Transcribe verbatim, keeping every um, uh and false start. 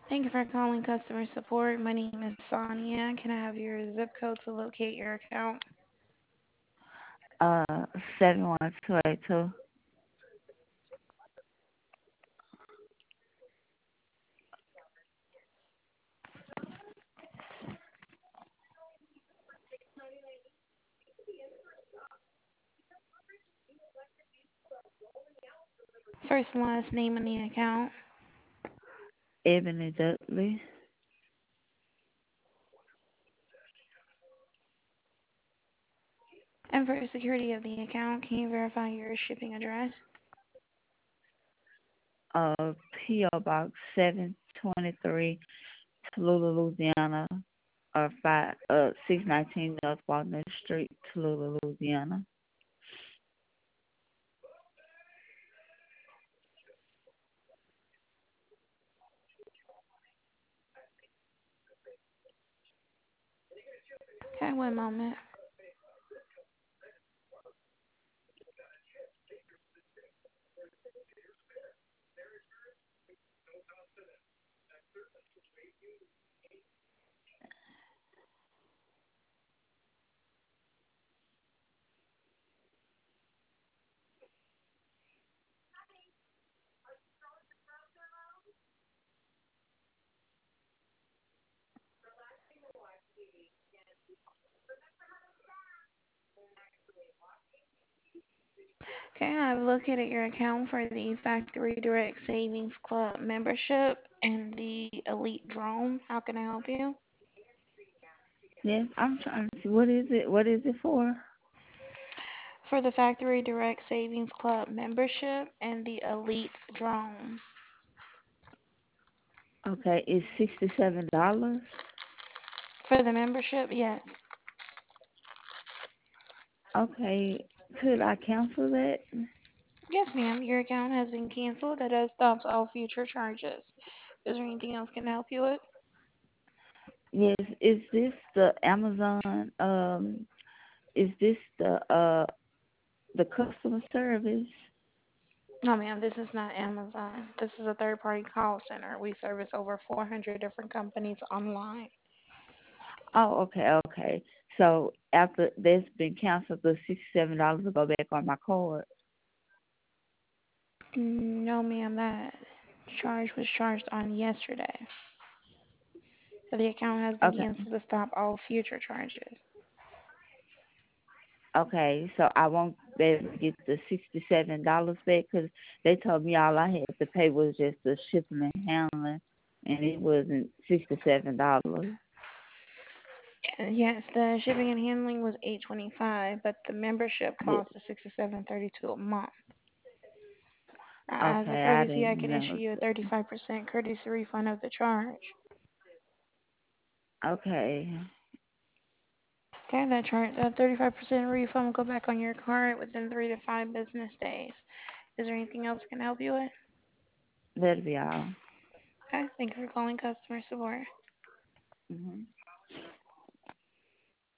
Thank you for calling customer support. My name is Sonia. Can I have your zip code to locate your account? Uh, seven one two eight two. First and last name on the account. Ebony Dudley. And for security of the account, can you verify your shipping address? Uh, P O Box seven twenty three, Tallulah, Louisiana. Or five uh six nineteen North Walnut Street, Tallulah, Louisiana. Okay, one moment. Okay, I've located your account for the Factory Direct Savings Club membership and the Elite Drone. How can I help you? Yes, I'm trying to see what is it what is it for? For the Factory Direct Savings Club membership and the Elite Drone. Okay, it's sixty seven dollars. For the membership, yes. Okay. Could I cancel that? Yes, ma'am. Your account has been canceled. That does stops all future charges. Is there anything else can I help you with? Yes, is this the Amazon um is this the uh the customer service? No, ma'am. This is not Amazon. This is a third-party call center. We service over four hundred different companies online. Oh, okay, okay. So after that's been canceled, the sixty seven dollars will go back on my card. No, ma'am. That charge was charged on yesterday. So the account has been Okay, canceled to stop all future charges. okay. So I won't be able to get the sixty seven dollars back because they told me all I had to pay was just the shipping and handling, and it wasn't sixty seven dollars. Yes, the shipping and handling was eight twenty-five, but the membership Yeah. cost is sixty-seven thirty-two a month. Uh, As a Okay, I courtesy, I didn't could issue know. you a thirty-five percent courtesy refund of the charge. Okay, Okay, that charge, that thirty-five percent refund will go back on your card within three to five business days. Is there anything else I can help you with? that'll be all. Okay, thank you for calling customer support. Hmm